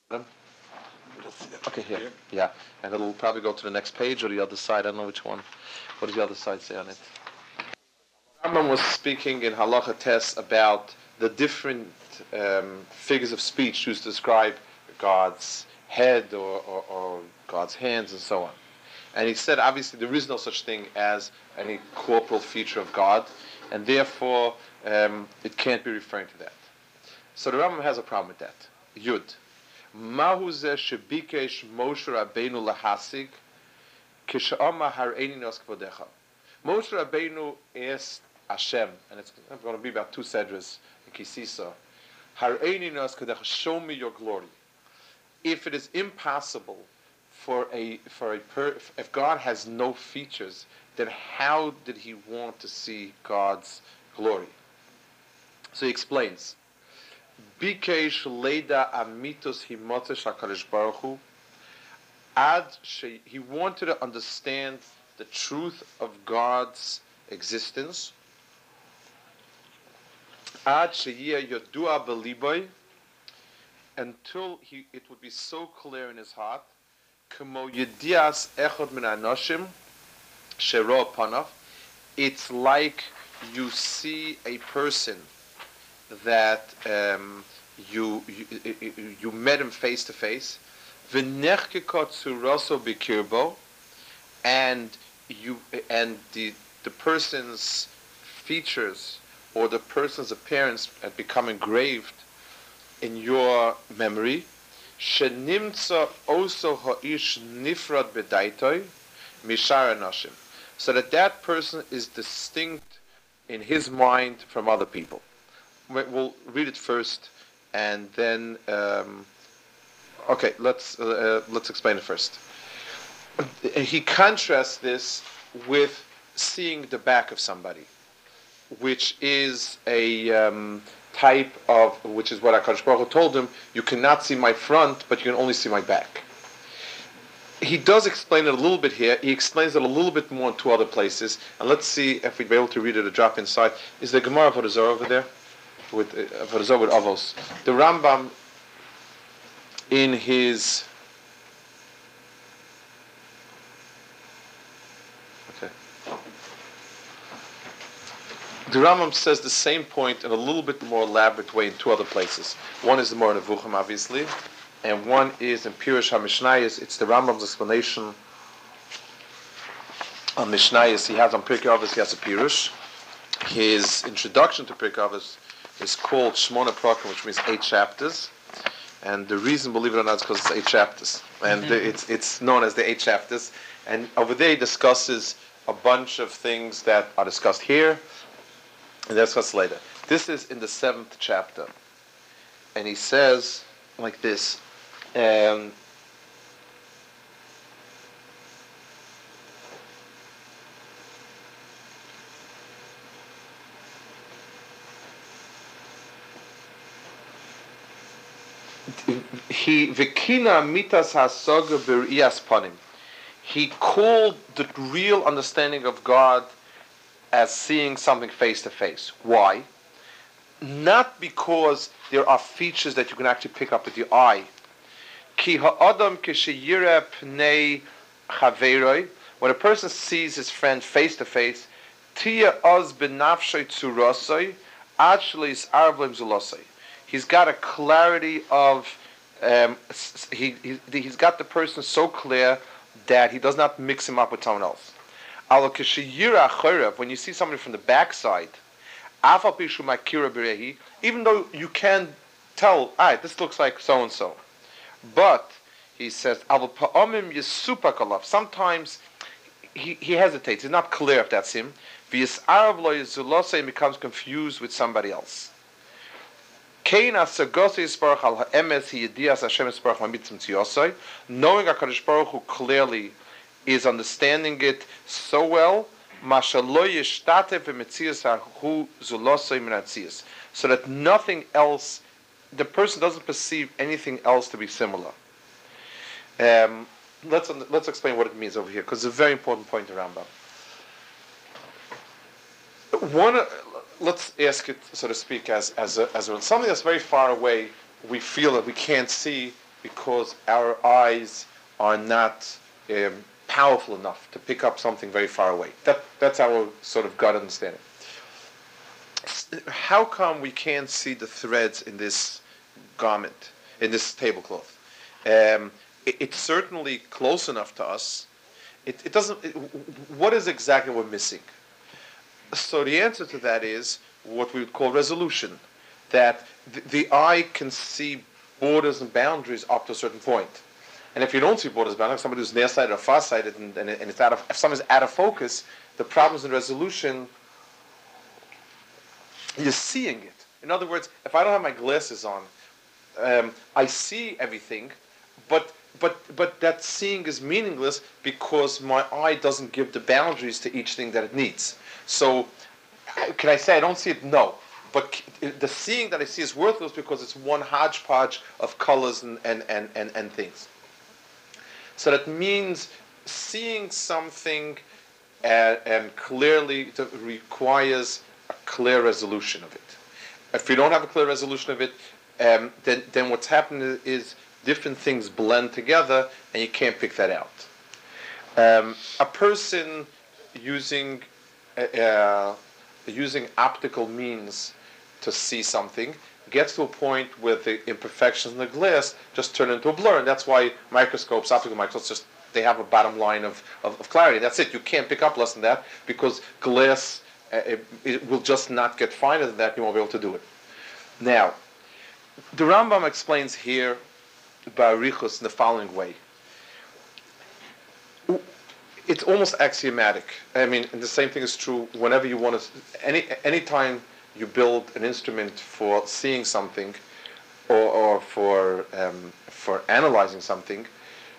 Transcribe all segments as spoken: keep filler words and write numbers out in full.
Okay, here. Yeah, and it'll probably go to the next page or the other side. I don't know which one. What does the other side say on it? Rambam was speaking in Halacha Tes about the different um, figures of speech used to describe God's head or, or, or God's hands and so on. And he said, obviously, there is no such thing as any corporal feature of God, and therefore um, it can't be referring to that. So the Rambam has a problem with that. Yud. Mahu zeh shebikesh Moshe Rabbeinu lahasig kishe'amar hareini nos kvodecha. Moshe Rabbeinu asked Hashem, and it's going to be about two sedras in Kisisa, hareini nos kvodecha, show me your glory. If it is impossible for a for a per, if God has no features, then how did he want to see God's glory? So he explains. Bikesh leida amitos himotesh HaKadosh Baruch Hu. Ad she, he wanted to understand the truth of God's existence. Ad sheyeh yodua beliboy, until he it would be so clear in his heart. Kemo yedias echad min anoshim shero panav. It's like you see a person that um, you, you you met him face to face, v'nechkekot suroso bikirbo, and you and the the person's features or the person's appearance had become engraved in your memory. Shenimtza oso ha'ish nifrad bedaitoi mishar anoshim, so that that person is distinct in his mind from other people. We'll read it first, and then um, okay. Let's uh, let's explain it first. He contrasts this with seeing the back of somebody, which is a um, type of which is what HaKadosh Baruch Hu told him. You cannot see my front, but you can only see my back. He does explain it a little bit here. He explains it a little bit more in two other places, and let's see if we'd be able to read it a drop inside. Is the Gemara for the Zohar over there? With uh, with Avos, the Rambam in his okay, the Rambam says the same point in a little bit more elaborate way in two other places. One is the more Nevuchim, obviously, and one is in Pirush HaMishnayos. It's the Rambam's explanation on Mishnayos. He has on Pirkei Avos, he has a Pirush. His introduction to Pirkei Avos is called Shmona Prakim, which means eight chapters, and the reason, believe it or not, is because it's eight chapters, and mm-hmm. it's it's known as the eight chapters. And over there, he discusses a bunch of things that are discussed here, and they're discussed later. This is in the seventh chapter, and he says like this. Um, He vikina mitas hasaga b'riyas panim. He called the real understanding of God as seeing something face to face. Why? Not because there are features that you can actually pick up with your eye. Ki ha'adam k'sheyireh pnei chaveroi. When a person sees his friend face to face, tia oz b'nafshay tzurasoi ad shleis arvlim zulosoi. He's got a clarity of, um, he, he, he's got the person so clear that he does not mix him up with someone else. When you see somebody from the backside, even though you can tell, all right, this looks like so-and-so. But, he says, sometimes he, he hesitates. He's not clear if that's him. He becomes confused with somebody else. Knowing HaKadosh Baruch Hu clearly is understanding it so well, so that nothing else, the person doesn't perceive anything else to be similar. Um, let's let's explain what it means over here, because it's a very important point around that. One, let's ask it, so to speak, as as a, as a, something that's very far away. We feel that we can't see because our eyes are not um, powerful enough to pick up something very far away. That, that's our sort of gut understanding. How come we can't see the threads in this garment, in this tablecloth? Um, it, it's certainly close enough to us. It, it doesn't. It, what is exactly we're missing? So the answer to that is what we would call resolution. That the, the eye can see borders and boundaries up to a certain point. And if you don't see borders and boundaries, somebody who's nearsighted or farsighted, and, and, and it's out of, if something's out of focus, the problems in resolution, you're seeing it. In other words, if I don't have my glasses on, um, I see everything, but but but that seeing is meaningless because my eye doesn't give the boundaries to each thing that it needs. So, can I say I don't see it? No. But the seeing that I see is worthless because it's one hodgepodge of colors and, and, and, and, and things. So that means seeing something uh, and clearly requires a clear resolution of it. If you don't have a clear resolution of it, um, then, then what's happening is different things blend together and you can't pick that out. Um, a person using uh, using optical means to see something gets to a point where the imperfections in the glass just turn into a blur, and that's why microscopes, optical microscopes, just they have a bottom line of, of, of clarity. That's it. You can't pick up less than that because glass uh, it, it will just not get finer than that. You won't be able to do it. Now, the Rambam explains here Ba'arichus in the following way. It's almost axiomatic. I mean, and the same thing is true whenever you want to. Any any time you build an instrument for seeing something, or, or for um, for analyzing something,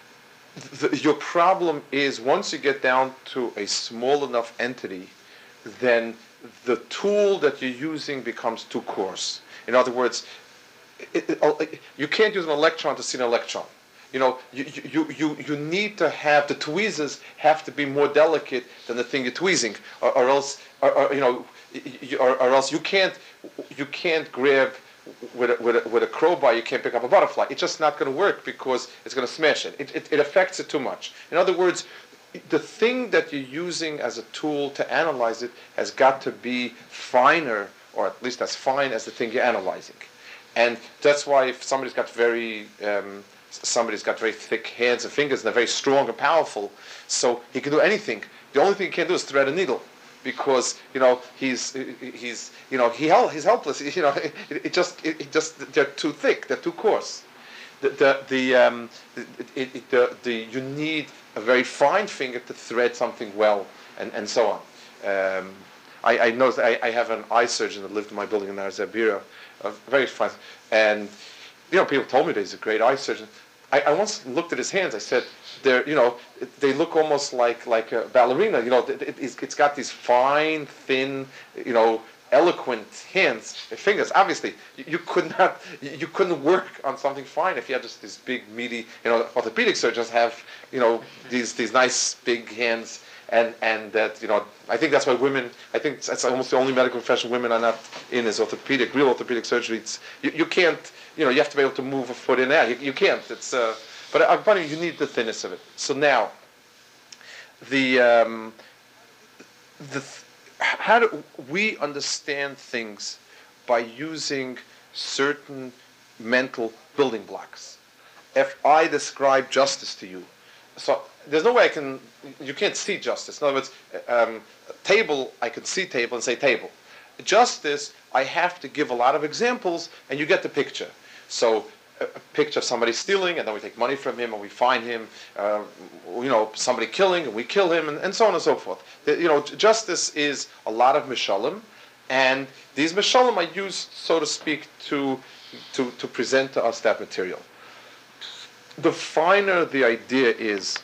the, your problem is once you get down to a small enough entity, then the tool that you're using becomes too coarse. In other words, it, it, you can't use an electron to see an electron. You know, you, you, you, you need to have, the tweezers have to be more delicate than the thing you're tweezing, or, or else, or, or, you know, or, or else you can't, you can't grab with a, with, a, with a crowbar, you can't pick up a butterfly. It's just not going to work because it's going to smash it. It, it. it affects it too much. In other words, the thing that you're using as a tool to analyze it has got to be finer, or at least as fine as the thing you're analyzing. And that's why if somebody's got very... Um, somebody's got very thick hands and fingers and they're very strong and powerful, so he can do anything. The only thing he can't do is thread a needle, because you know he's he's you know he he's helpless. You know it, it just it, it just they're too thick, they're too coarse. The the the um it, it, the, the you need a very fine finger to thread something well, and, and so on. Um, I I know I, I have an eye surgeon that lived in my building in Arzabira, uh, very fine, and. You know, people told me that he's a great eye surgeon. I, I once looked at his hands. I said, "They're, you know, they look almost like like a ballerina. You know, it, it, it's got these fine, thin, you know, eloquent hands, fingers. Obviously, you, you could not, you couldn't work on something fine if you had just these big, meaty. You know, orthopedic surgeons have, you know, these these nice big hands." And and that, you know, I think that's why women, I think that's almost the only medical profession women are not in is orthopedic, real orthopedic surgery. It's, you, you can't, you know, you have to be able to move a foot in there. You, you can't. It's, uh, but I'm funny, you need the thinness of it. So now, the, um, the, how do we understand things by using certain mental building blocks? If I describe justice to you, so there's no way I can, you can't see justice. In other words, um, table, I can see table and say table. Justice, I have to give a lot of examples and you get the picture. So a, a picture of somebody stealing and then we take money from him and we find him, uh, you know, somebody killing and we kill him and, and so on and so forth. The, you know, justice is a lot of mishalim, and these mishalim are used, so to speak, to, to, to present to us that material. The finer the idea is,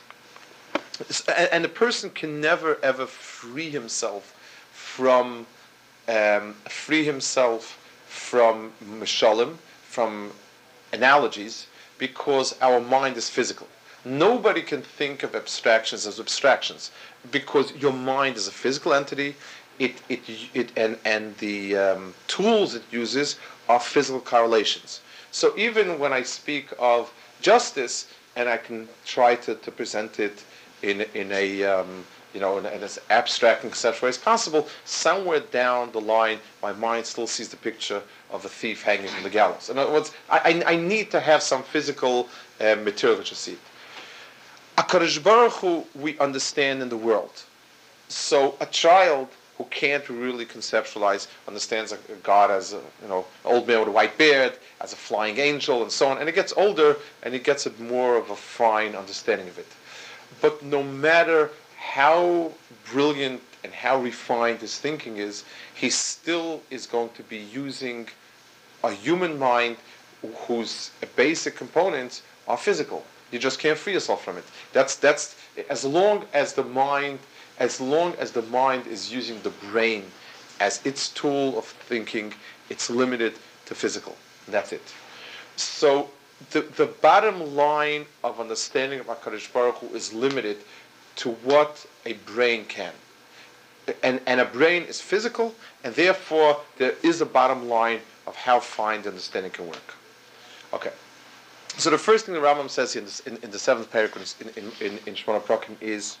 and the person can never ever free himself from um, free himself from mishalim, from analogies, because our mind is physical. Nobody can think of abstractions as abstractions because your mind is a physical entity. It it it and and the um, tools it uses are physical correlations. So even when I speak of justice, and I can try to, to present it in in a um, you know in, in as abstract and conceptual way as possible. Somewhere down the line, my mind still sees the picture of a thief hanging from the gallows. In other words, I, I, I need to have some physical uh, material to see it. HaKadosh Baruch Hu, we understand in the world. So a child who can't really conceptualize understands a God as a you know old man with a white beard, as a flying angel, and so on. And it gets older, and he gets a more of a fine understanding of it. But no matter how brilliant and how refined his thinking is, he still is going to be using a human mind whose basic components are physical. You just can't free yourself from it. That's that's as long as the mind, as long as the mind is using the brain as its tool of thinking, it's limited to physical. That's it. So the the bottom line of understanding of HaKadosh Baruch Hu is limited to what a brain can. And and a brain is physical, and therefore there is a bottom line of how fine the understanding can work. Okay. So the first thing the Rambam says in, this, in, in the seventh paragraph in, in, in, in Shmona Prakim is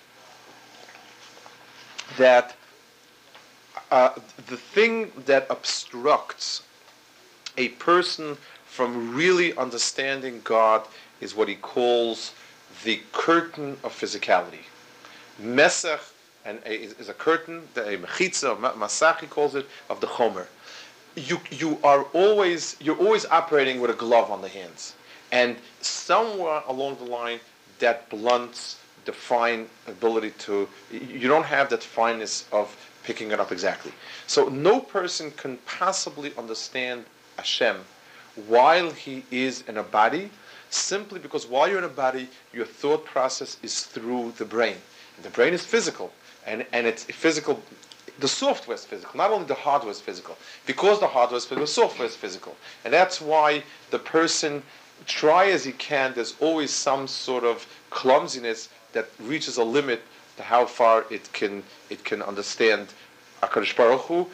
that uh, the thing that obstructs a person from really understanding God is what he calls the curtain of physicality. Mesach and a, is a curtain, a mechitza, masach he calls it, of the chomer. You you are always you're always operating with a glove on the hands. And somewhere along the line, that blunts the fine ability to, you don't have that fineness of picking it up exactly. So no person can possibly understand Hashem while he is in a body, simply because while you're in a body, your thought process is through the brain. The brain is physical, and, and it's physical. The software is physical, not only the hardware is physical. Because the hardware is physical, the software is physical. And that's why the person, try as he can, there's always some sort of clumsiness that reaches a limit to how far it can it can understand HaKadosh Baruch Hu,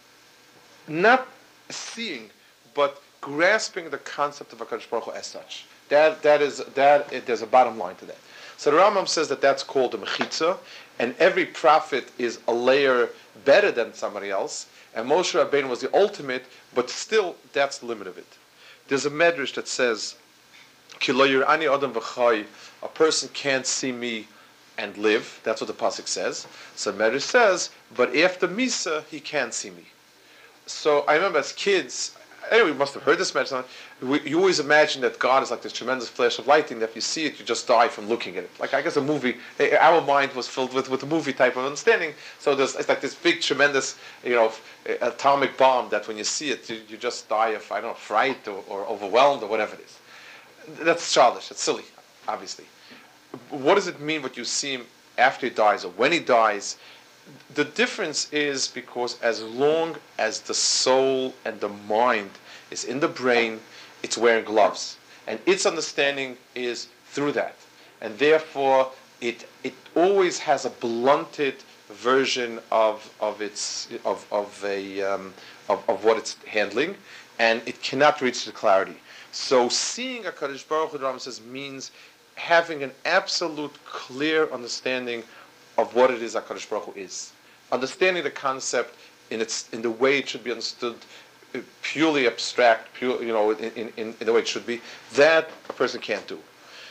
not seeing, but grasping the concept of HaKadosh Baruch Hu as such. That that is that it, there's a bottom line to that. So the Rambam says that that's called the mechitza, and every prophet is a layer better than somebody else. And Moshe Rabbeinu was the ultimate, but still that's the limit of it. There's a medrash that says, "Ki lo yir'ani adam v'chai," a person can't see me and live. That's what the pasuk says. So the medrash says, but after Misa, he can't see me. So I remember as kids, anyway, we must have heard this medrash. We, you always imagine that God is like this tremendous flash of lightning, that if you see it, you just die from looking at it. Like, I guess a movie, our mind was filled with, with a movie type of understanding. So there's, it's like this big, tremendous, you know, atomic bomb that when you see it, you, you just die of, I don't know, fright or, or overwhelmed or whatever it is. That's childish. It's silly, obviously. What does it mean what you see him after he dies or when he dies? The difference is because as long as the soul and the mind is in the brain, it's wearing gloves. And its understanding is through that. And therefore, it it always has a blunted version of of its of of a um, of, of what it's handling, and it cannot reach the clarity. So seeing HaKadosh Baruch Hu, the Rambam says, means having an absolute clear understanding of what it is HaKadosh Baruch Hu is. Understanding the concept in its in the way it should be understood, purely abstract, pure, you know, in, in, in the way it should be, that a person can't do.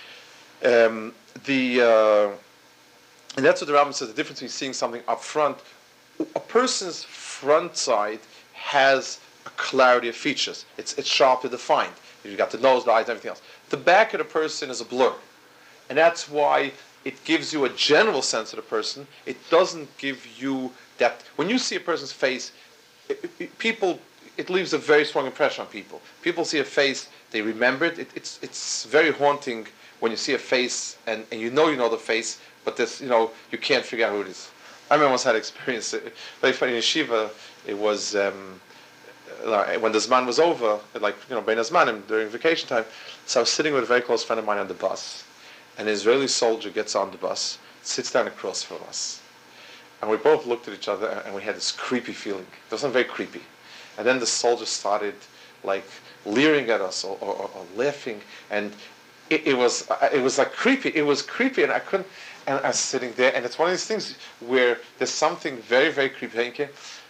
Um, the uh, and that's what the Rambam says, the difference between seeing something up front. A person's front side has a clarity of features. It's it's sharply defined. You've got the nose, the eyes, and everything else. The back of the person is a blur. And that's why it gives you a general sense of the person. It doesn't give you that. When you see a person's face, it, it, people, it leaves a very strong impression on people. People see a face, they remember it. it it's it's very haunting when you see a face and, and you know you know the face, but this, you know, you can't figure out who it is. I remember once I had experience, very funny in yeshiva, it was, um, when the Zman was over, like, you know, Bein Zmanim, during vacation time, so I was sitting with a very close friend of mine on the bus. An Israeli soldier gets on the bus, sits down across from us. And we both looked at each other and we had this creepy feeling. It wasn't very creepy. And then the soldier started like leering at us or, or, or laughing. And it, it was it was like creepy. It was creepy, and I couldn't. And I was sitting there, and it's one of these things where there's something very, very creepy.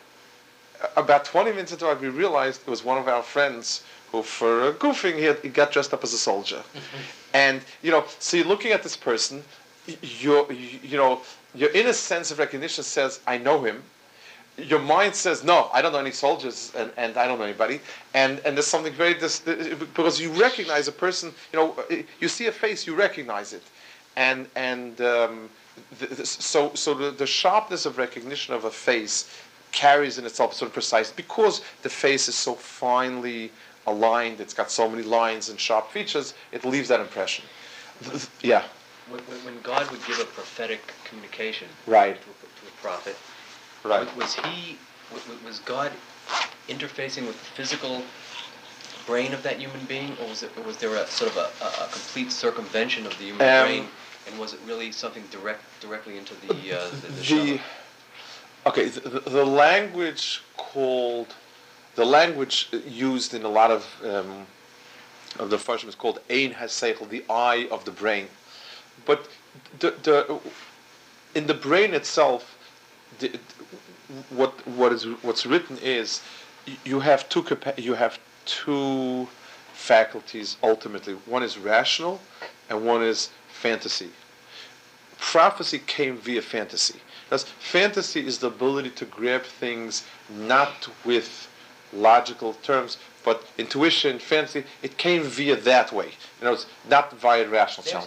About twenty minutes into it, we realized it was one of our friends who, for goofing, he, had, he got dressed up as a soldier. Mm-hmm. And, you know, so you're looking at this person, you're, you know, your inner sense of recognition says, I know him. Your mind says, no, I don't know any soldiers, and, and I don't know anybody. And and there's something very, dis- because you recognize a person, you know, you see a face, you recognize it. And and um, the, the, so so the, the sharpness of recognition of a face carries in itself sort of precise, because the face is so finely aligned, it's got so many lines and sharp features, it leaves that impression. Yeah. When, when God would give a prophetic communication right. to, a, to a prophet, right. was he, was God interfacing with the physical brain of that human being, or was it, or was there a sort of a, a, a complete circumvention of the human um, brain, and was it really something direct directly into the uh, the, the, the okay, the, the language called, the language used in a lot of um, of the Farshim is called Ein HaSeichel, the eye of the brain. But the, the in the brain itself, the, what what is what's written is you have two capa- you have two faculties ultimately. One is rational, and one is fantasy. Prophecy came via fantasy. Because fantasy is the ability to grab things not with logical terms, but intuition, fantasy. It came via that way. You know, it's not via rational channel.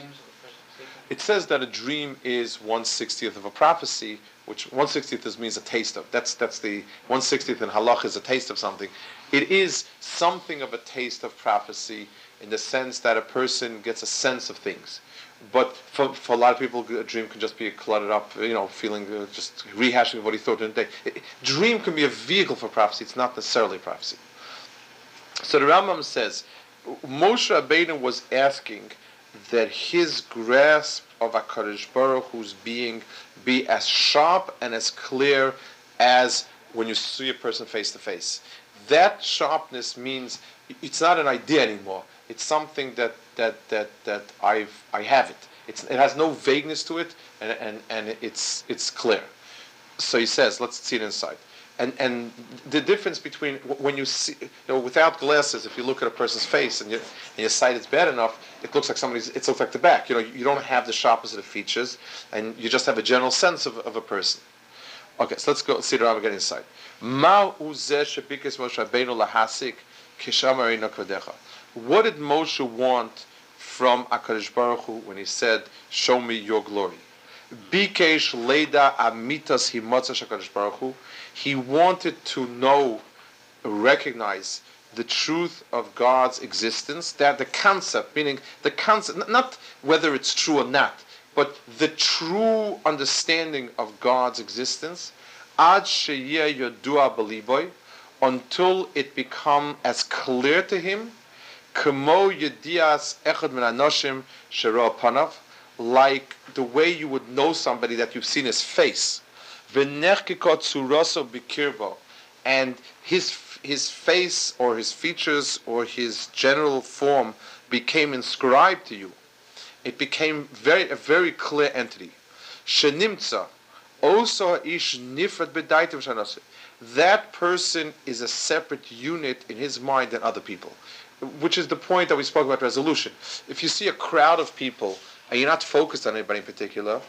It says that a dream is one sixtieth of a prophecy, which one sixtieth means a taste of. That's that's the one sixtieth in halach is a taste of something. It is something of a taste of prophecy in the sense that a person gets a sense of things. But for, for a lot of people, a dream can just be cluttered up, you know, feeling uh, just rehashing of what he thought during the day. It, dream can be a vehicle for prophecy. It's not necessarily prophecy. So the Rambam says, Moshe Rabbeinu was asking that his grasp of HaKadosh Baruch Hu's being be as sharp and as clear as when you see a person face to face. That sharpness means it's not an idea anymore. It's something that that that that I've I have it. It's it has no vagueness to it, and and, and it's it's clear. So he says, let's see it inside. And and the difference between when you see, you know, without glasses, if you look at a person's face and, you, and your sight is bad enough, it looks like somebody's. It looks like the back. You know, you don't have the sharpness of the features, and you just have a general sense of, of a person. Okay, so let's go see the Rambam again inside. Ma uzeh shebikes Moshe Rabbeinu lahasik kishamar kodecha. What did Moshe want from HaKadosh Baruch Hu when he said, "Show me your glory"? Bikesh leida amitas himotzash HaKadosh Baruch Hu. He wanted to know, recognize the truth of God's existence. That the concept, meaning the concept, not whether it's true or not, but the true understanding of God's existence. Ad sheyeh yodua b'liboy, until it become as clear to him. Kemo yedias echad min hanoshim shero panav, like the way you would know somebody that you've seen his face. V'nechkikot tzuroso b'kirbo, and his his face or his features or his general form became inscribed to you. It became very a very clear entity. Shenimtza, also ish nifrat b'daitim shanase. That person is a separate unit in his mind than other people, which is the point that we spoke about resolution. If you see a crowd of people and you're not focused on anybody in particular,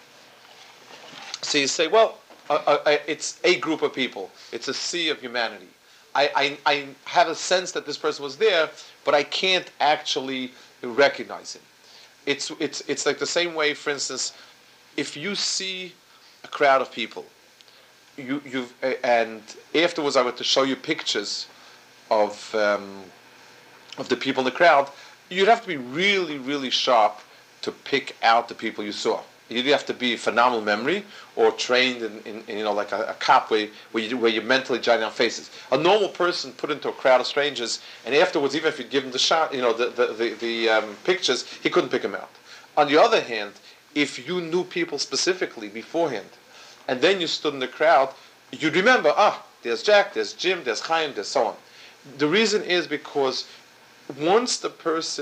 so you say, well, uh, uh, it's a group of people. It's a sea of humanity. I, I, I have a sense that this person was there, but I can't actually recognize him. It's, it's, it's like the same way, for instance, if you see a crowd of people, you, you've, uh, and afterwards I were to show you pictures of um, of the people in the crowd, you'd have to be really, really sharp to pick out the people you saw. You'd have to be phenomenal memory or trained in, in, in you know, like a, a cop where, where, you, where you're mentally jotting down faces. A normal person put into a crowd of strangers, and afterwards, even if you'd give him the shot, you know, the, the, the, the um, pictures, he couldn't pick them out. On the other hand, if you knew people specifically beforehand, and then you stood in the crowd, you'd remember, ah, there's Jack, there's Jim, there's Chaim, there's so on. The reason is because once the person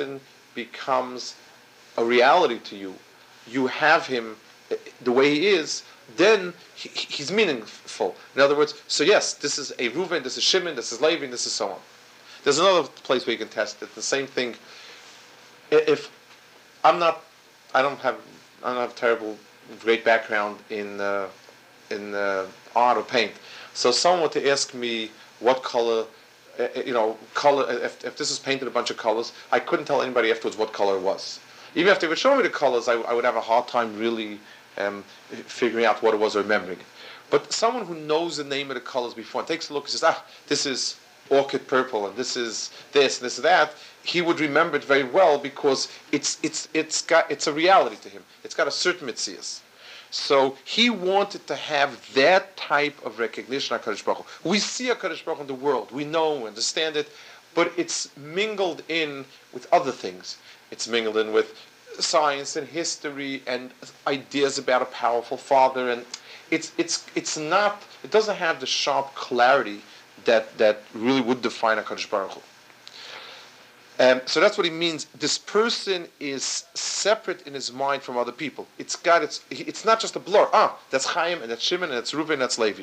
becomes a reality to you, you have him the way he is, then he, he's meaningful. In other words, so yes, this is a Reuven, this is Shimon, this is Levi, this is so on. There's another place where you can test it. The same thing. If I'm not, I don't have, I don't have terrible, great background in uh, in uh, art or paint. So someone were to ask me what color, uh, you know, color. If, if this is painted a bunch of colors, I couldn't tell anybody afterwards what color it was. Even if they would show me the colors, I, I would have a hard time really um, figuring out what it was or remembering it. But someone who knows the name of the colors before and takes a look and says, ah, this is orchid purple and this is this and this and that, he would remember it very well because it's it's it's got it's a reality to him. It's got a certain mitzias. So he wanted to have that type of recognition of HaKadosh Baruch Hu. We see HaKadosh Baruch Hu in the world. We know, understand it, but it's mingled in with other things. It's mingled in with science and history and ideas about a powerful father, and it's it's it's not. It doesn't have the sharp clarity that that really would define HaKadosh Baruch Hu. Um, so that's what he means. This person is separate in his mind from other people. It's got its. It's not just a blur. Ah, that's Chaim and that's Shimon and that's Reuven and that's Levi.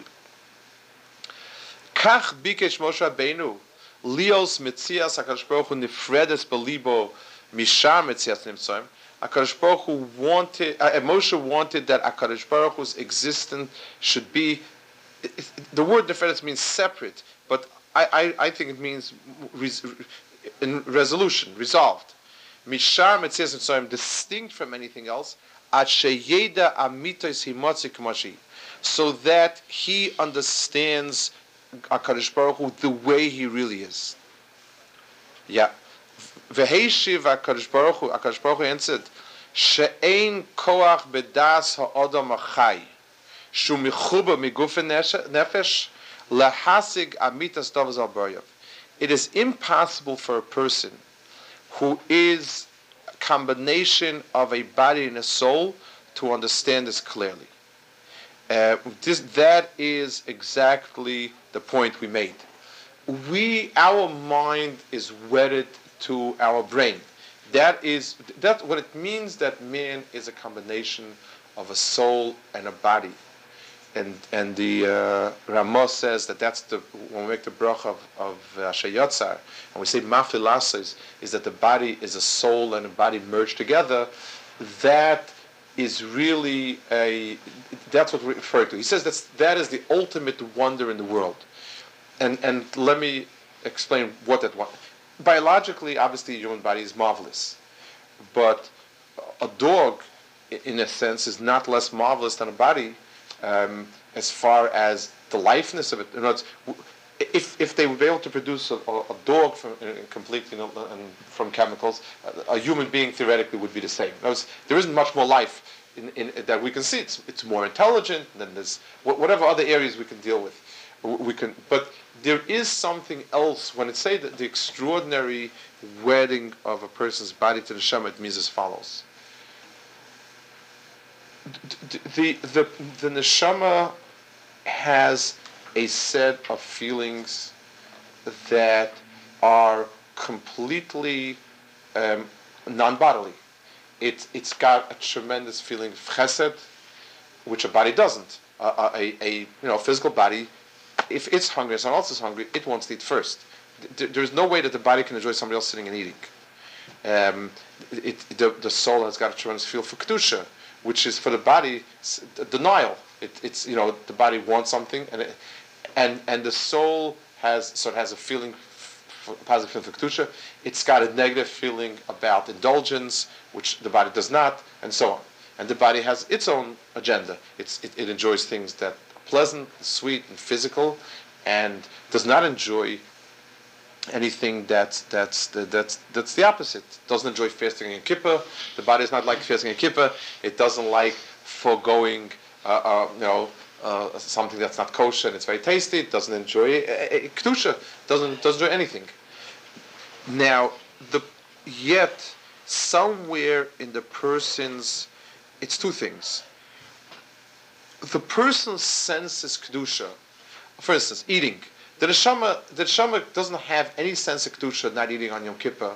Kach bikesh Moshe Rabbeinu lios mitzias HaKadosh Baruch Hu nifredes belibo mishar mitzias nimtzoim. HaKadosh Baruch Hu wanted. Uh, Moshe wanted that HaKadosh Baruch Hu's existence should be. It, it, the word nifredes means separate, but I, I, I think it means. Res, in resolution, resolved. Mishar Metzias Mitzrayim, distinct from anything else, at sheyeda amitos himotzi k'mashi, so that he understands HaKadosh Baruch Hu the way he really is. Yeah. V'heishiv HaKadosh Baruch Hu, HaKadosh Baruch Hu answered, she'ein koach bedas ha'odam achai, shu michuba migufe nefesh, lahasig amitas davos al baryav. It is impossible for a person who is a combination of a body and a soul to understand this clearly. Uh, this, that is exactly the point we made. We, our mind is wedded to our brain. That is that what it means that man is a combination of a soul and a body. And and the uh, Ramos says that that's the when we make the bracha of of Asher Yotzar, and we say Mafilasa is, is that the body is a soul and a body merged together. That is really a that's what we refer to. He says that's that is the ultimate wonder in the world. And and let me explain what that wonder. Biologically, obviously, the human body is marvelous, but a dog, in a sense, is not less marvelous than a body. Um, as far as the liveness of it, you know, it's, if if they would be able to produce a, a dog from uh, completely, you know, and from chemicals, a, a human being theoretically would be the same. Words, there isn't much more life in, in, that we can see. It's it's more intelligent than there's whatever other areas we can deal with. We can, but there is something else when it say that the extraordinary wedding of a person's body to the Neshama. It means as follows. The, the the neshama has a set of feelings that are completely um, non-bodily. It it's got a tremendous feeling of chesed, which a body doesn't. Uh, a, a you know physical body, if it's hungry and someone else is hungry, it wants to eat first. There is no way that the body can enjoy somebody else sitting and eating. Um, it, the the soul has got a tremendous feel for kedusha, which is for the body denial. It, it's you know the body wants something, and it, and and the soul has so it has a feeling, for, positive feeling for kedusha. It's got a negative feeling about indulgence, which the body does not, and so on. And the body has its own agenda. It's it, it enjoys things that are pleasant, and sweet, and physical, and does not enjoy anything that's that's that's that's the opposite. It doesn't enjoy fasting in Kippur. The body is not like fasting in Kippur. It doesn't like foregoing, uh, uh, you know, uh, something that's not kosher and it's very tasty. It doesn't enjoy uh, kedusha. Doesn't doesn't enjoy anything. Now, the yet somewhere in the person's, it's two things. The person senses kedusha. For instance, eating. The neshama, the neshama doesn't have any sense of kedusha not eating on Yom Kippur,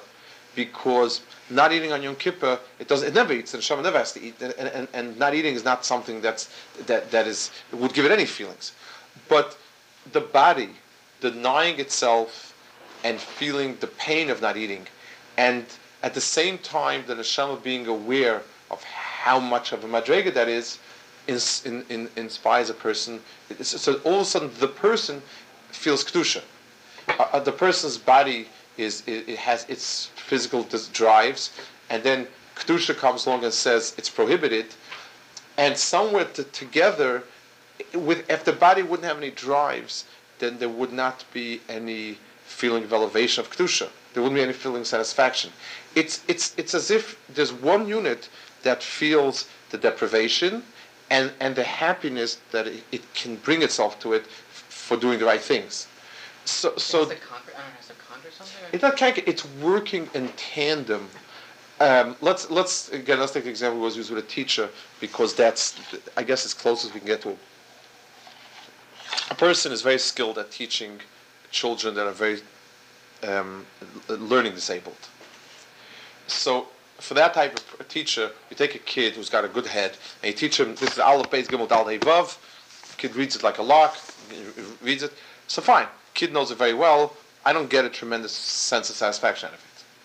because not eating on Yom Kippur, it doesn't, it never eats, the neshama never has to eat, and, and, and not eating is not something that's, that, that is, would give it any feelings. But the body denying itself and feeling the pain of not eating, and at the same time the neshama being aware of how much of a madrega that is, in, in, in, inspires a person. It's, so all of a sudden the person feels kedusha. Uh, the person's body is it, it has its physical drives, and then kedusha comes along and says it's prohibited, and somewhere to, together, with if the body wouldn't have any drives, then there would not be any feeling of elevation of kedusha. There wouldn't be any feeling of satisfaction. It's it's it's as if there's one unit that feels the deprivation and and the happiness that it, it can bring itself to it f- for doing the right things. So so. Has it conquer, uh, has it conquer something? Or? It's not conquer. It's working in tandem. Um, let's let's again let's take the example we was used with a teacher, because that's, I guess, as close as we can get to it. A person is very skilled at teaching children that are very um, learning disabled. So for that type of a teacher, you take a kid who's got a good head and you teach him, this is Aleph, Beis, Gimel, Dal, Hey, Vav. Kid reads it like a lark, reads it. So fine, kid knows it very well. I don't get a tremendous sense of satisfaction out of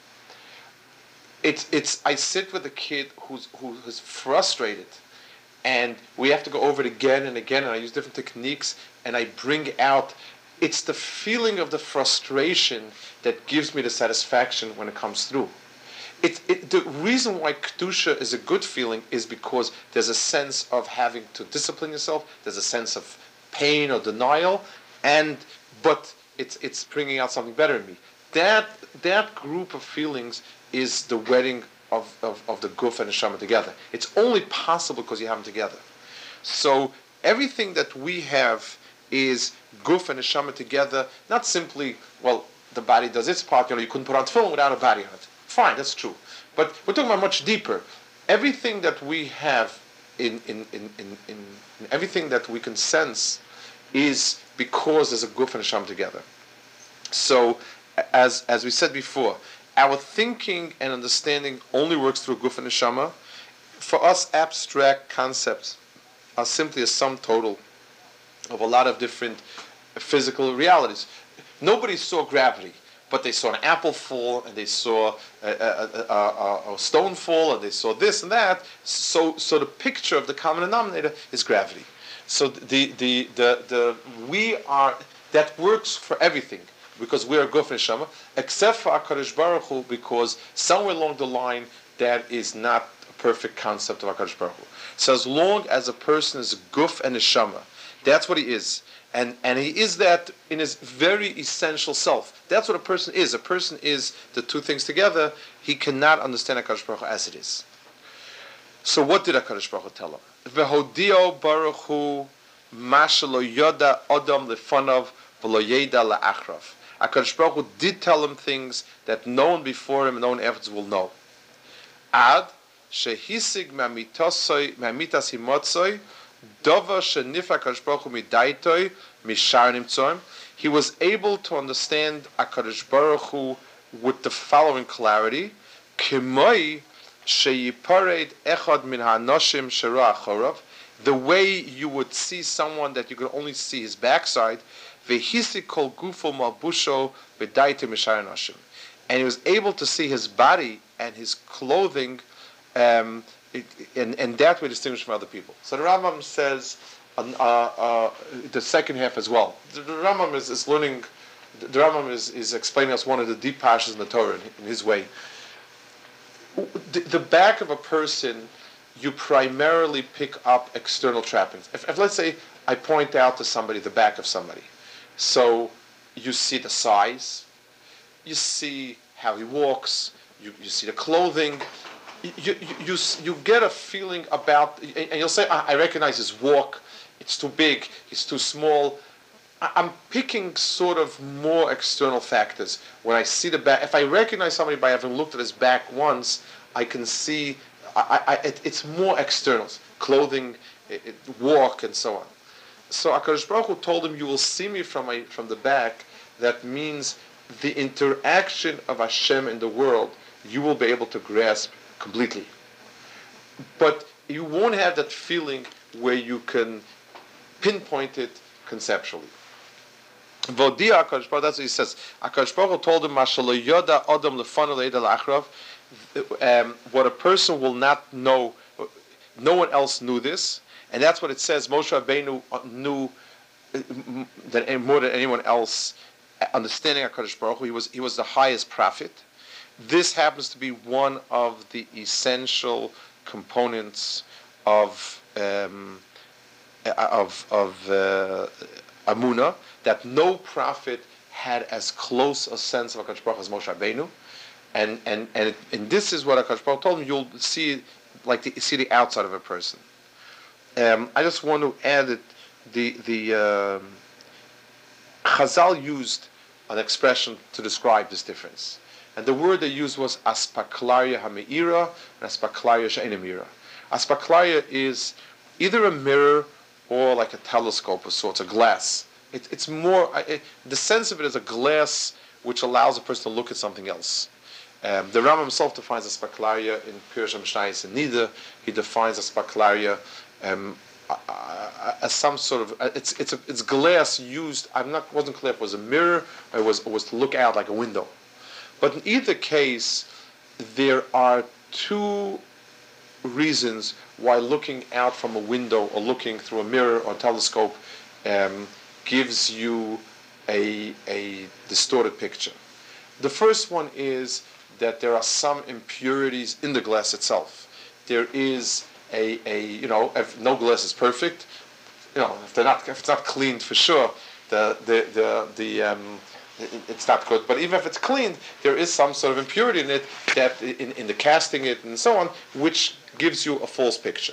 it. It's it's. I sit with a kid who's who is frustrated, and we have to go over it again and again, and I use different techniques, and I bring out. It's the feeling of the frustration that gives me the satisfaction when it comes through. It, it, the reason why kedusha is a good feeling is because there's a sense of having to discipline yourself. There's a sense of pain or denial, and but it's it's bringing out something better in me. That that group of feelings is the wedding of, of, of the guf and the neshama together. It's only possible because you have them together. So everything that we have is guf and neshama together, not simply, well, the body does its part, you know, you couldn't put on tefillin without a body on it. Fine, that's true. But we're talking about much deeper. Everything that we have in, in, in, in, in, in everything that we can sense is because there's a guf and neshama together. So, as as we said before, our thinking and understanding only works through guf and neshama. For us, abstract concepts are simply a sum total of a lot of different physical realities. Nobody saw gravity, but they saw an apple fall, and they saw a, a, a, a stone fall, and they saw this and that. So, so the picture of the common denominator is gravity. So the the the, the we are that works for everything, because we are guf and neshama, except for HaKadosh Baruch Hu, because somewhere along the line that is not a perfect concept of HaKadosh Baruch Hu. So as long as a person is guf and neshama, that's what he is. And and he is that in his very essential self. That's what a person is. A person is the two things together. He cannot understand HaKadosh Baruch Hu as it is. So what did HaKadosh Baruch Hu tell him? V'hodio Baruch Hu mashalo yoda odam lefonav v'lo yeda la'achrav. HaKadosh Baruch Hu did tell him things that no one before him and no one afterwards will know. Ad shehisig ma'mitas himotzoi dova shenifa HaKadosh Baruch Hu midaitoi mishar nimtzoim. He was able to understand HaKadosh Baruch Hu with the following clarity: Kimoi sheyipared echad min ha'anoshim shera achorav. The way you would see someone that you could only see his backside. Vehisi kol gufo malbusho b'daite mishar anoshim. And he was able to see his body and his clothing, um, it, and, and that way distinguished from other people. So the Rambam says uh, uh, the second half as well. The, the Rambam is, is learning. The Rambam is, is explaining us one of the deep passages in the Torah in, in his way. The, the back of a person, you primarily pick up external trappings. If, if let's say I point out to somebody the back of somebody, so you see the size, you see how he walks, you, you see the clothing, you, you you you get a feeling about, and you'll say, I recognize his walk, it's too big, he's too small. I'm picking sort of more external factors. When I see the back, if I recognize somebody by having looked at his back once, I can see, I, I, it, it's more externals, clothing, it, it, walk, and so on. So HaKadosh Baruch Hu told him, you will see me from my, from the back. That means the interaction of Hashem in the world. you will be able to grasp completely. But you won't have that feeling where you can pinpoint it conceptually. Vodia HaKadosh Baruch, that's what he says. HaKadosh Baruch Hu told him, "Mashalo yoda adam lefanu le'eda la'achrav." Um, what a person will not know, no one else knew this, and that's what it says. Moshe Rabbeinu knew that more than anyone else, understanding HaKadosh Baruch Hu. He was he was the highest prophet. This happens to be one of the essential components of um, of of uh, Amunah, that no prophet had as close a sense of HaKadosh Baruch Hu as Moshe Rabbeinu. And and and, it, and this is what HaKadosh Baruch Hu told him. You'll see, like the, see the outside of a person. Um, I just want to add that the the um, Chazal used an expression to describe this difference, and the word they used was aspaklaria hameira and aspaklaria she'ena meira. Aspaklaria is either a mirror or like a telescope of sorts, a glass. It, it's more it, the sense of it is a glass which allows a person to look at something else. Um, the Rambam himself defines aspaklaria in Pirush HaMishnayos and Nida. He defines aspaklaria um, as some sort of uh, it's it's a, it's glass used. I'm not wasn't clear if it was a mirror or it was it was to look out like a window. But in either case, there are two reasons why looking out from a window or looking through a mirror or telescope um, gives you a a distorted picture. The first one is that there are some impurities in the glass itself. There is a, a you know, if no glass is perfect, you know, if they're not if it's not cleaned for sure, the the the, the um, it, it's not good. But even if it's cleaned, there is some sort of impurity in it that in, in the casting it and so on, which gives you a false picture.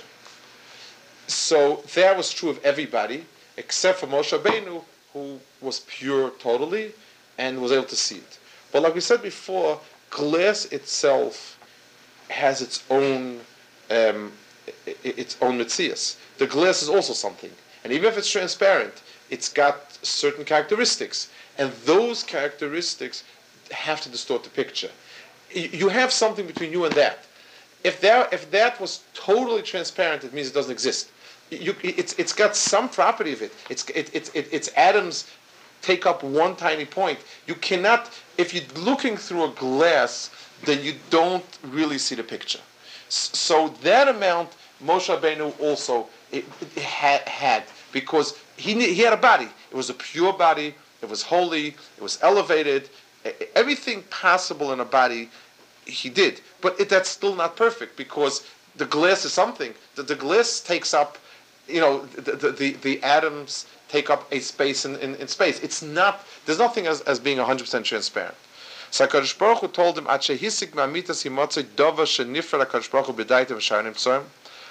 So that was true of everybody except for Moshe Rabbeinu, who was pure totally and was able to see it. But like we said before, glass itself has its own um, its own metzias. The glass is also something, and even if it's transparent, it's got certain characteristics, and those characteristics have to distort the picture. You have something between you and that. If that if that was totally transparent, it means it doesn't exist. You, it's it's got some property of it. It's it, it, it, its atoms take up one tiny point. You cannot, if you're looking through a glass, then you don't really see the picture. So that amount Moshe Rabbeinu also it, it had, had because he he had a body. It was a pure body. It was holy. It was elevated. Everything possible in a body he did. But it, that's still not perfect because the glass is something. The, the glass takes up, you know, the the, the, the atoms take up a space in, in, in space. It's not, there's nothing as, as being one hundred percent transparent. So HaKadosh Baruch Hu told him, Ache hisik ma'amitas himotzei dova shenifra HaKadosh Baruch Hu b'daitem v'sharim tzorim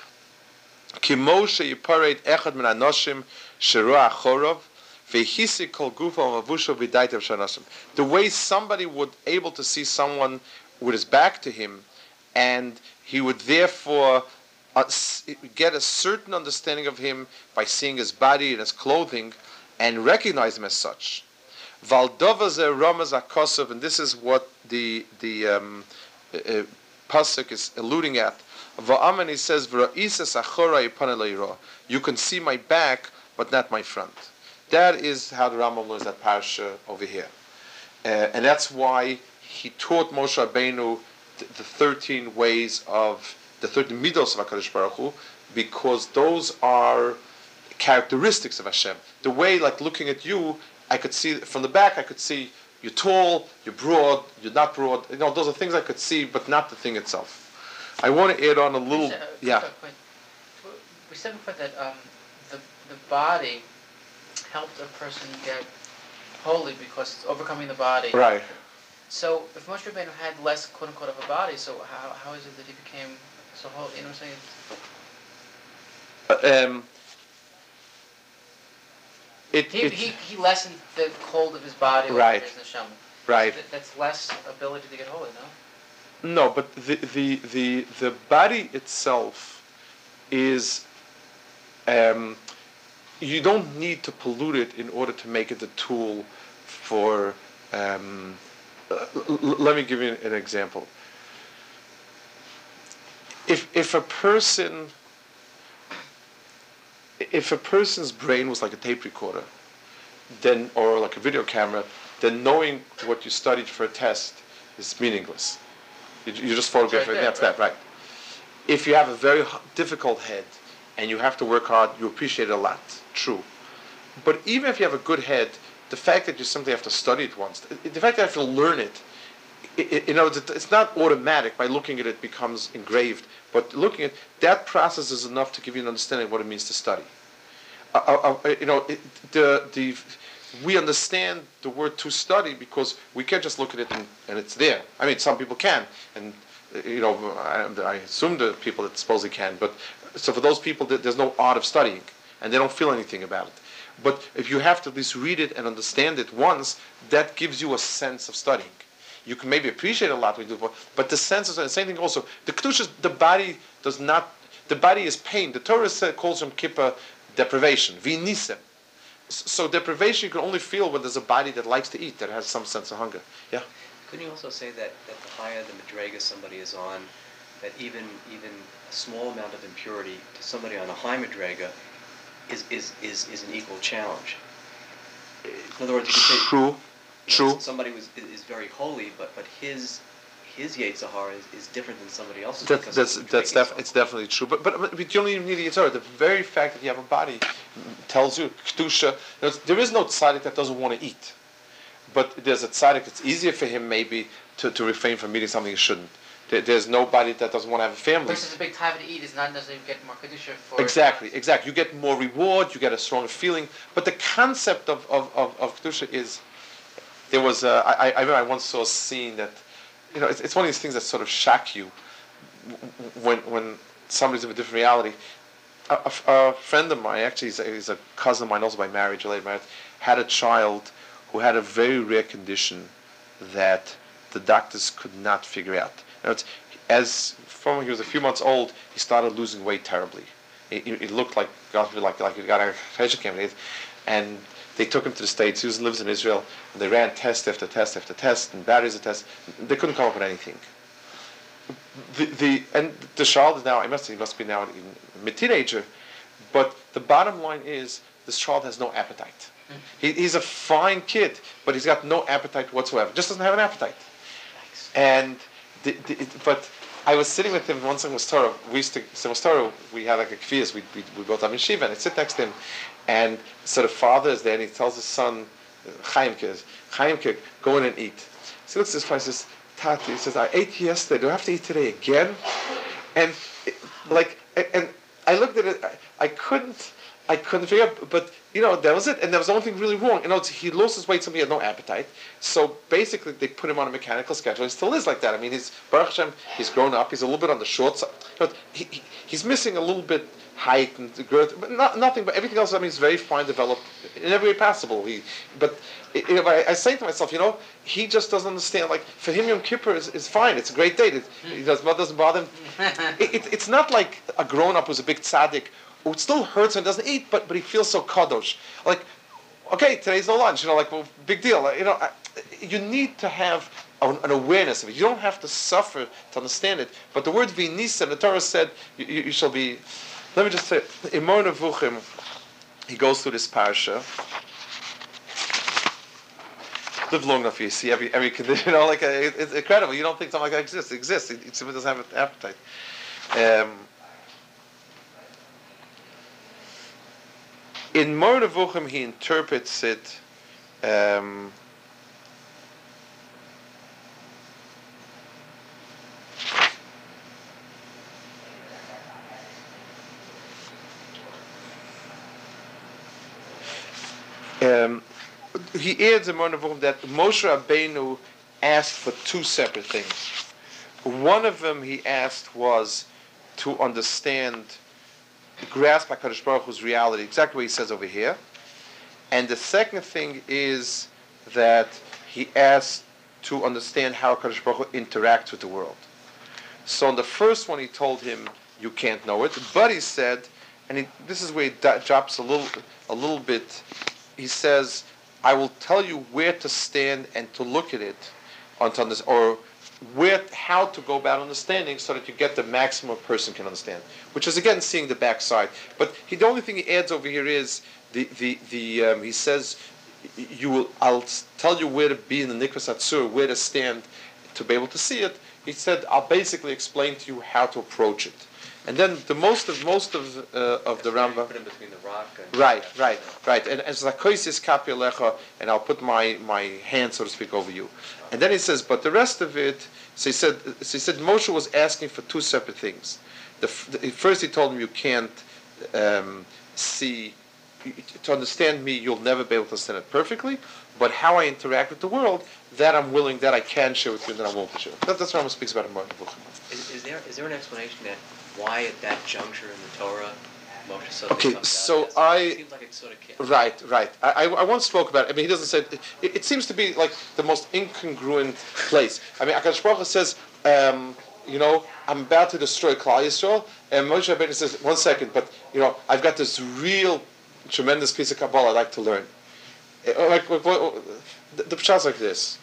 ki Moshe yipared echad min anoshim sheroa achorov v'hisik kol gufa mavusho b'daitem v'shanosim. The way somebody would able to see someone with his back to him, and he would therefore Uh, get a certain understanding of him by seeing his body and his clothing and recognize him as such. Valdovaze Ramaz Akosov, and this is what the the um, uh, pasuk is alluding at. Va'aman, he says, you can see my back, but not my front. That is how the Rambam learns that parasha over here. Uh, and that's why he taught Moshe Rabbeinu the, the thirteen ways of the thirteen midos of HaKadosh Baruch Hu, because those are characteristics of Hashem. The way, like looking at you, I could see from the back, I could see you're tall, you're broad, you're not broad. You know, those are things I could see, but not the thing itself. I want to add on a little, uh, yeah. We said before that um, the the body helped a person get holy because it's overcoming the body. Right. So if Moshe Rabbeinu had less quote unquote of a body, so how how is it that he became so holy? You know what I'm saying? Uh, um, it, He, it, he he lessened the cold of his body. Right. His neshama. right. That, that's less ability to get holy, no? No, but the the the, the body itself is. Um, you don't need to pollute it in order to make it a tool for. Um, uh, l- l- let me give you an example. if if a person if a person's brain was like a tape recorder, then or like a video camera, then knowing what you studied for a test is meaningless. You, you just photograph it. That's that, right? If you have a very difficult head and you have to work hard, you appreciate it a lot. True. But even if you have a good head, the fact that you simply have to study it once, the fact that you have to learn it, it, it you know, it's not automatic. By looking at it, it becomes engraved. But looking at that process is enough to give you an understanding of what it means to study. Uh, uh, uh, you know, it, the the we understand the word to study because we can't just look at it and, and it's there. I mean, some people can, and you know, I, I assume the people that supposedly can. But so for those people, there's no art of studying, and they don't feel anything about it. But if you have to at least read it and understand it once, that gives you a sense of studying. You can maybe appreciate it a lot when you do, but the sense is the same thing also. The kedushas, the body does not. The body is pain. The Torah calls Yom Kippur deprivation, v'nisem. So deprivation you can only feel when there's a body that likes to eat, that has some sense of hunger. Yeah. Couldn't you also say that, that the higher the madrega somebody is on, that even even a small amount of impurity to somebody on a high madrega is is, is, is an equal challenge? In other words, you could say true, true. Know, somebody was is very holy, but but his his Yetzer Hara is, is different than somebody else's. That, that's that's def- it's definitely true. But, but but you don't even need the Yetzer Hara. The very fact that you have a body tells you kedusha. There is no tzaddik that doesn't want to eat, but there's a tzaddik. It's easier for him maybe to, to refrain from eating something he shouldn't. There, there's nobody that doesn't want to have a family. But it's a big time to eat is not necessarily get more kedusha for. Exactly, exactly. You get more reward. You get a stronger feeling. But the concept of of of, of kedusha is there was. A, I I remember I once saw a scene that. You know, it's, it's one of these things that sort of shock you when when somebody's in a different reality. A, a, a friend of mine, actually, he's a, he's a cousin of mine, also by marriage, related marriage, had a child who had a very rare condition that the doctors could not figure out. You know, it's, as from when he was a few months old, he started losing weight terribly. It, it looked like like like he got a pressure camp, and they took him to the States. He was, lives in Israel. And they ran test after test after test and batteries of tests. They couldn't come up with anything. The, the and the child is now, I must say, he must be now a mid-teenager. But the bottom line is, this child has no appetite. He, he's a fine kid, but he's got no appetite whatsoever. Just doesn't have an appetite. Nice. And the, the, it, but I was sitting with him once in Mostoro. We used to, so Mostoro, we had like a kvias. We we we both have in Shiva, and I sit next to him. And so the father is there, and he tells his son, Chaimke, Chaimke, go in and eat. So he looks at his father and says, Tati, he says, I ate yesterday, do I have to eat today again? And it, like, and I looked at it, I, I couldn't, I couldn't figure out, but you know, that was it, and there was the only thing really wrong. You know, he lost his weight, so he had no appetite. So basically, they put him on a mechanical schedule. He still is like that. I mean, he's Baruch Hashem, he's grown up. He's a little bit on the short side. You know, he, he, he's missing a little bit height and girth, but not nothing. But everything else, I mean, he's very fine, developed in every way possible. He, but you know, I, I say to myself, you know, he just doesn't understand. Like for him, Yom Kippur is, is fine. It's a great date. It, it does, doesn't bother him. it, it, it's not like a grown-up who's a big tzaddik. It still hurts and doesn't eat, but but he feels so kadosh. Like, okay, today's no lunch. You know, like, well, big deal. Like, you know, I, you need to have an, an awareness of it. You don't have to suffer to understand it. But the word v'nisa, the Torah said, you, you, you shall be. Let me just say, in Mor Nevuchim, he goes through this parasha. Live long enough, you see every every condition. You know, like a, it, it's incredible. You don't think something like that exists. It exists. It, it simply doesn't have an appetite. Um, In Mor Nevuchim, he interprets it. Um, um, he adds in Mor Nevuchim that Moshe Rabbeinu asked for two separate things. One of them he asked was to understand, grasp HaKadosh Baruch Hu's reality, exactly what he says over here. And the second thing is that he asked to understand how HaKadosh Baruch Hu interacts with the world. So in the first one he told him, you can't know it, but he said, and he, this is where he d- drops a little, a little bit, he says, I will tell you where to stand and to look at it, or, to understand, or where, how to go about understanding so that you get the maximum a person can understand, which is again seeing the backside. But he, the only thing he adds over here is the the the um, he says you will. I'll tell you where to be in the Nikras Atzur, where to stand to be able to see it. He said I'll basically explain to you how to approach it. And then the most of most of uh, of the Rambam. Put in between the rock. And right, right, right. And as Zakoisis Kapi Alecha, and I'll put my my hand, so to speak, over you. And then he says, but the rest of it. So he said. So he said Moshe was asking for two separate things. The, the first he told him you can't um, see. To understand me, you'll never be able to understand it perfectly. But how I interact with the world, that I'm willing, that I can share with you, and that I won't share. That, that's what Rambam speaks about in Mark Bukhim. Is, is there is there an explanation that why at that juncture in the Torah Moshe suddenly Okay, comes so out? I It seems like it's sort of can't. right, right. I, I I once spoke about it. I mean, he doesn't say it, it, it seems to be like the most incongruent place. I mean, Akadosh Baruch Hu says, um, you know, I'm about to destroy Klal Yisrael, and Moshe Rabbeinu says, one second, but you know, I've got this real tremendous piece of Kabbalah I'd like to learn. Uh, Like, like what, the, the pshat's like this.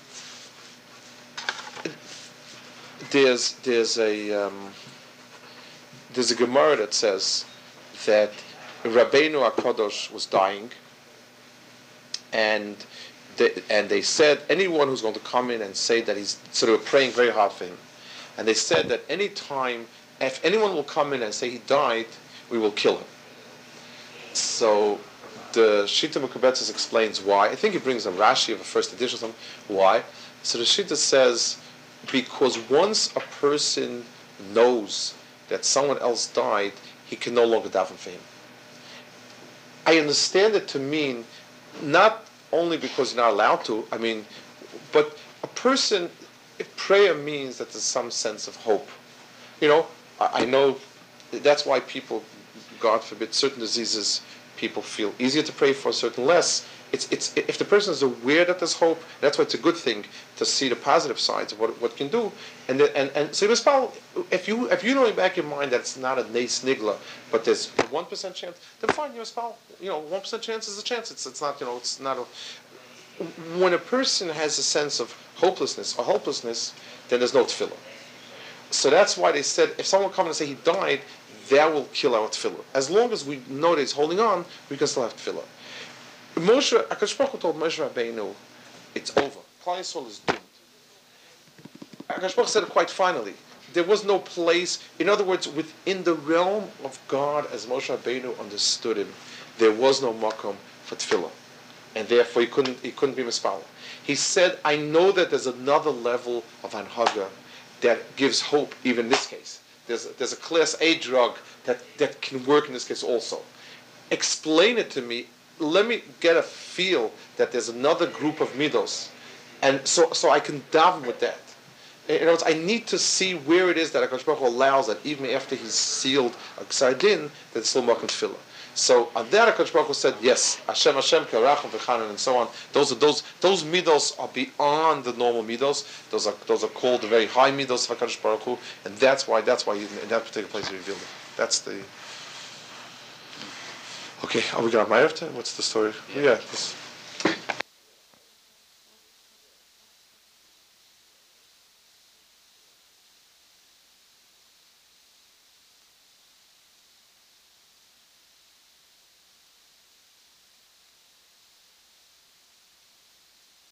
There's there's a um, there's a Gemara that says that Rabbeinu HaKadosh was dying, and they, and they said anyone who's going to come in and say that he's so they were praying very hard for him, and they said that any time if anyone will come in and say he died, we will kill him. So the Shita Mekubetzes explains why. I think he brings a Rashi of a first edition or something. Why? So the Shita says because once a person knows that someone else died, he can no longer daven for him. I understand it to mean not only because you're not allowed to, I mean, but a person, if prayer means that there's some sense of hope. You know, I, I know that's why people, God forbid, certain diseases, people feel easier to pray for, certain less. It's, it's, if the person is aware that there's hope, that's why it's a good thing to see the positive sides of what what can do. And the, and and so you must follow. If you if you know in the back of your mind that it's not a nes nigla, but there's one percent chance, then fine, you must follow. You know, one percent chance is a chance. It's it's not you know it's not a. When a person has a sense of hopelessness or helplessness, then there's no tefillah. So that's why they said if someone comes and say he died, that will kill our tefillah. As long as we know that he's holding on, we can still have tefillah. Moshe, Akadosh Baruch Hu told Moshe Rabbeinu, it's over. Klal Yisrael is doomed. Akadosh Baruch Hu said it quite finally. There was no place. In other words, within the realm of God, as Moshe Rabbeinu understood him, there was no makom for tefillah, and therefore he couldn't he couldn't be mispal. He said, "I know that there's another level of anhaga that gives hope, even in this case. There's there's a class A drug that that can work in this case also. Explain it to me." Let me get a feel that there's another group of midos, and so so I can daven with that. In other words, I need to see where it is that HaKadosh Baruch Hu allows that even after he's sealed a ksardin, that it's still makom tefillah. So on that HaKadosh Baruch Hu said, yes, Hashem Hashem Kerachim v'chanan and so on. Those are those those midos are beyond the normal midos. Those are those are called the very high midos of HaKadosh Baruch Hu, and that's why that's why in that particular place he revealed it. That's the. Okay, are we going to my after? What's the story? Yeah. yeah this,